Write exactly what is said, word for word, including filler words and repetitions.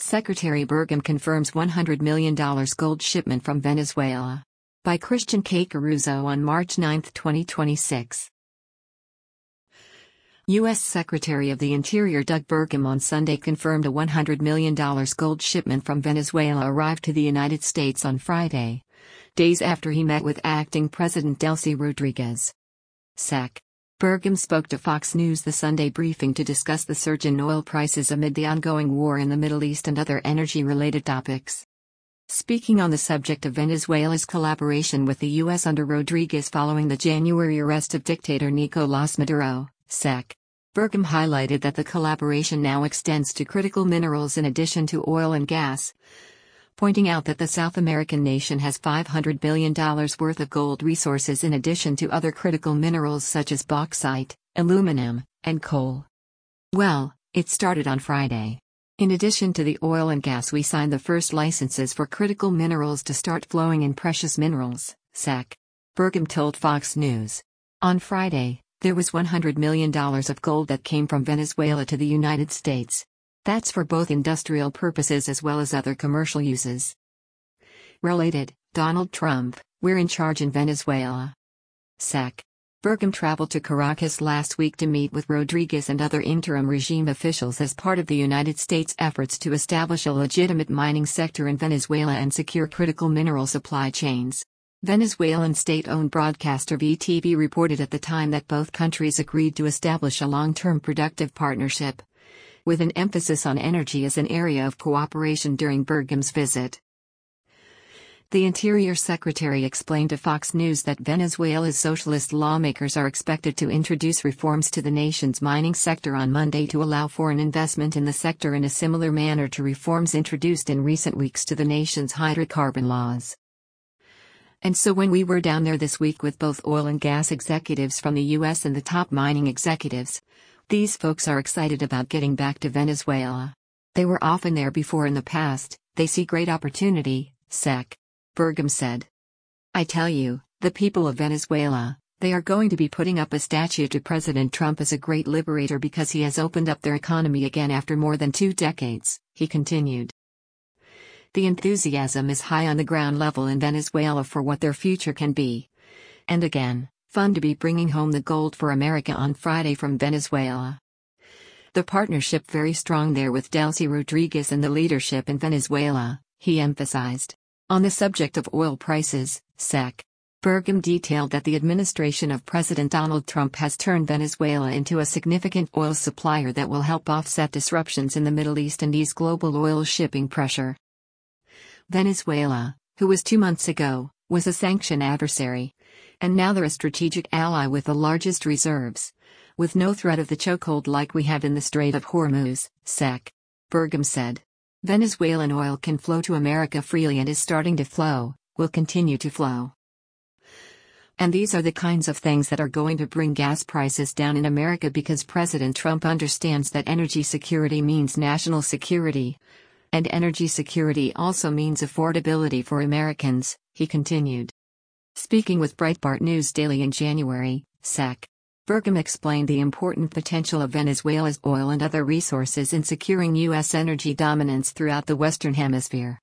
Secretary Burgum confirms one hundred million dollars gold shipment from Venezuela. By Christian K. Caruso on March ninth, twenty twenty-six. U S Secretary of the Interior Doug Burgum on Sunday confirmed a one hundred million dollars gold shipment from Venezuela arrived to the United States on Friday, days after he met with acting President Delcy Rodriguez. Sec. Burgum spoke to Fox News The Sunday Briefing to discuss the surge in oil prices amid the ongoing war in the Middle East and other energy-related topics. Speaking on the subject of Venezuela's collaboration with the U S under Rodriguez following the January arrest of dictator Nicolás Maduro, Sec. Burgum highlighted that the collaboration now extends to critical minerals in addition to oil and gas, pointing out that the South American nation has five hundred billion dollars worth of gold resources in addition to other critical minerals such as bauxite, aluminum, and coal. Well, it started on Friday. In addition to the oil and gas, we signed the first licenses for critical minerals to start flowing in precious minerals, Sec. Burgum told Fox News. On Friday, there was one hundred million dollars of gold that came from Venezuela to the United States. That's for both industrial purposes as well as other commercial uses. Related, Donald Trump, we're in charge in Venezuela. Sec. Burgum traveled to Caracas last week to meet with Rodriguez and other interim regime officials as part of the United States' efforts to establish a legitimate mining sector in Venezuela and secure critical mineral supply chains. Venezuelan state-owned broadcaster V T V reported at the time that both countries agreed to establish a long-term productive partnership, with an emphasis on energy as an area of cooperation during Burgum's visit. The Interior Secretary explained to Fox News that Venezuela's socialist lawmakers are expected to introduce reforms to the nation's mining sector on Monday to allow foreign investment in the sector in a similar manner to reforms introduced in recent weeks to the nation's hydrocarbon laws. And so when we were down there this week with both oil and gas executives from the U S and the top mining executives, these folks are excited about getting back to Venezuela. They were often there before in the past, they see great opportunity, Sec. Burgum said. I tell you, the people of Venezuela, they are going to be putting up a statue to President Trump as a great liberator because he has opened up their economy again after more than two decades, he continued. The enthusiasm is high on the ground level in Venezuela for what their future can be. And again, fun to be bringing home the gold for America on Friday from Venezuela. The partnership very strong there with Delcy Rodriguez and the leadership in Venezuela, he emphasized. On the subject of oil prices, Sec. Burgum detailed that the administration of President Donald Trump has turned Venezuela into a significant oil supplier that will help offset disruptions in the Middle East and ease global oil shipping pressure. Venezuela, who was two months ago, was a sanctioned adversary, and now they're a strategic ally with the largest reserves, with no threat of the chokehold like we have in the Strait of Hormuz, Sec. Burgum said. Venezuelan oil can flow to America freely and is starting to flow, will continue to flow. And these are the kinds of things that are going to bring gas prices down in America because President Trump understands that energy security means national security, and energy security also means affordability for Americans, he continued. Speaking with Breitbart News Daily in January, Sec. Burgum explained the important potential of Venezuela's oil and other resources in securing U S energy dominance throughout the Western Hemisphere.